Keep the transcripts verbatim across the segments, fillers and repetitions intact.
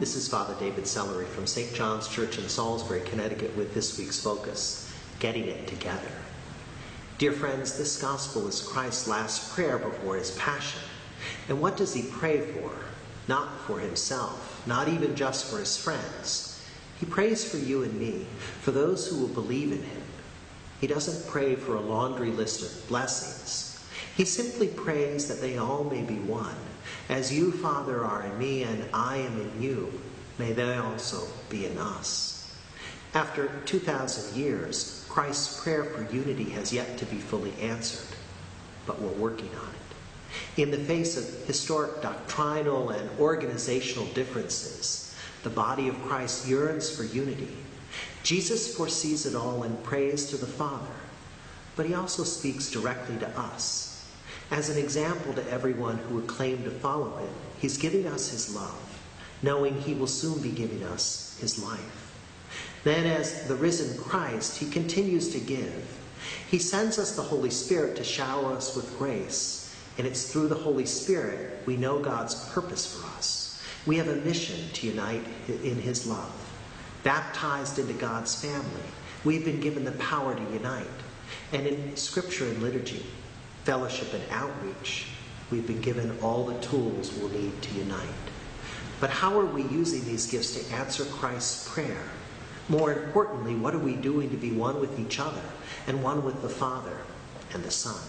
This is Father David Sellery from Saint John's Church in Salisbury, Connecticut, with this week's focus, Getting It Together. Dear friends, this gospel is Christ's last prayer before his passion. And what does he pray for? Not for himself, not even just for his friends. He prays for you and me, for those who will believe in him. He doesn't pray for a laundry list of blessings. He simply prays that they all may be one. As you, Father, are in me and I am in you, may they also be in us. After two thousand years, Christ's prayer for unity has yet to be fully answered, but we're working on it. In the face of historic doctrinal and organizational differences, the body of Christ yearns for unity. Jesus foresees it all and prays to the Father, but he also speaks directly to us. As an example to everyone who would claim to follow him, he's giving us his love, knowing he will soon be giving us his life. Then, as the risen Christ, he continues to give. He sends us the Holy Spirit to shower us with grace, and it's through the Holy Spirit we know God's purpose for us. We have a mission to unite in his love. Baptized into God's family, we've been given the power to unite. And in Scripture and liturgy, fellowship and outreach, we've been given all the tools we'll need to unite. But how are we using these gifts to answer Christ's prayer? More importantly, what are we doing to be one with each other and one with the Father and the Son?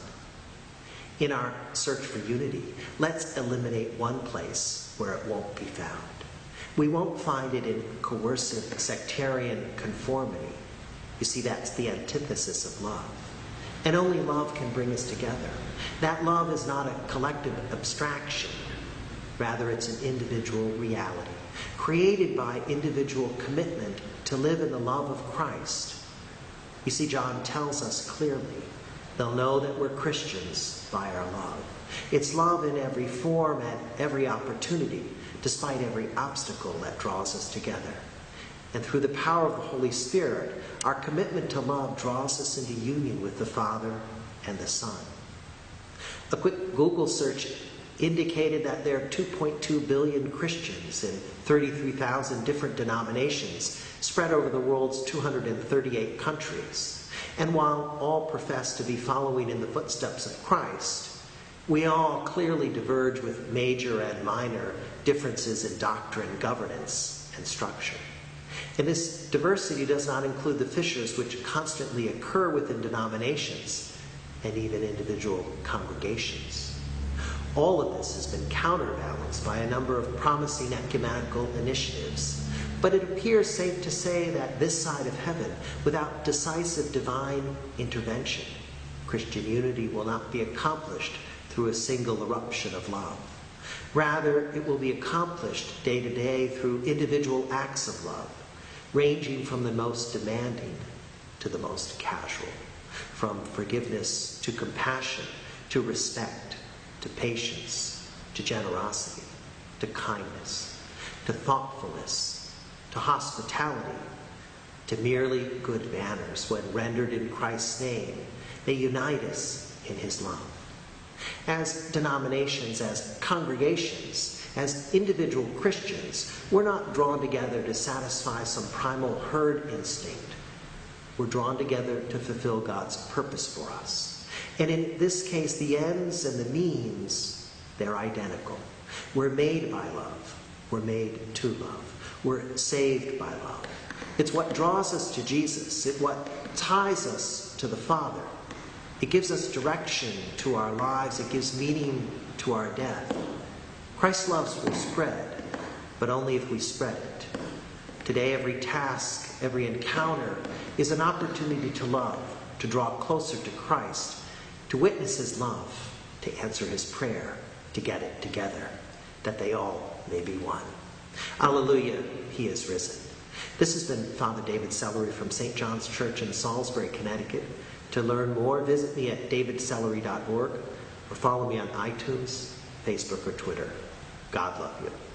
In our search for unity, let's eliminate one place where it won't be found. We won't find it in coercive sectarian conformity. You see, that's the antithesis of love. And only love can bring us together. That love is not a collective abstraction. Rather, it's an individual reality, created by individual commitment to live in the love of Christ. You see, John tells us clearly, they'll know that we're Christians by our love. It's love in every form at every opportunity, despite every obstacle that draws us together. And through the power of the Holy Spirit, our commitment to love draws us into union with the Father and the Son. A quick Google search indicated that there are two point two billion Christians in thirty-three thousand different denominations spread over the world's two hundred thirty-eight countries. And while all profess to be following in the footsteps of Christ, we all clearly diverge with major and minor differences in doctrine, governance, and structure. And this diversity does not include the fissures which constantly occur within denominations and even individual congregations. All of this has been counterbalanced by a number of promising ecumenical initiatives. But it appears safe to say that this side of heaven, without decisive divine intervention, Christian unity will not be accomplished through a single eruption of love. Rather, it will be accomplished day to day through individual acts of love, ranging from the most demanding to the most casual, from forgiveness to compassion, to respect, to patience, to generosity, to kindness, to thoughtfulness, to hospitality, to merely good manners. When rendered in Christ's name, they unite us in his love. As denominations, as congregations, as individual Christians, we're not drawn together to satisfy some primal herd instinct. We're drawn together to fulfill God's purpose for us. And in this case, the ends and the means, they're identical. We're made by love. We're made to love. We're saved by love. It's what draws us to Jesus. It's what ties us to the Father. It gives us direction to our lives. It gives meaning to our death. Christ's love will spread, but only if we spread it. Today, every task, every encounter is an opportunity to love, to draw closer to Christ, to witness his love, to answer his prayer, to get it together, that they all may be one. Alleluia, he is risen. This has been Father David Sellery from Saint John's Church in Salisbury, Connecticut. To learn more, visit me at david sellery dot org or follow me on iTunes, Facebook, or Twitter. God love you.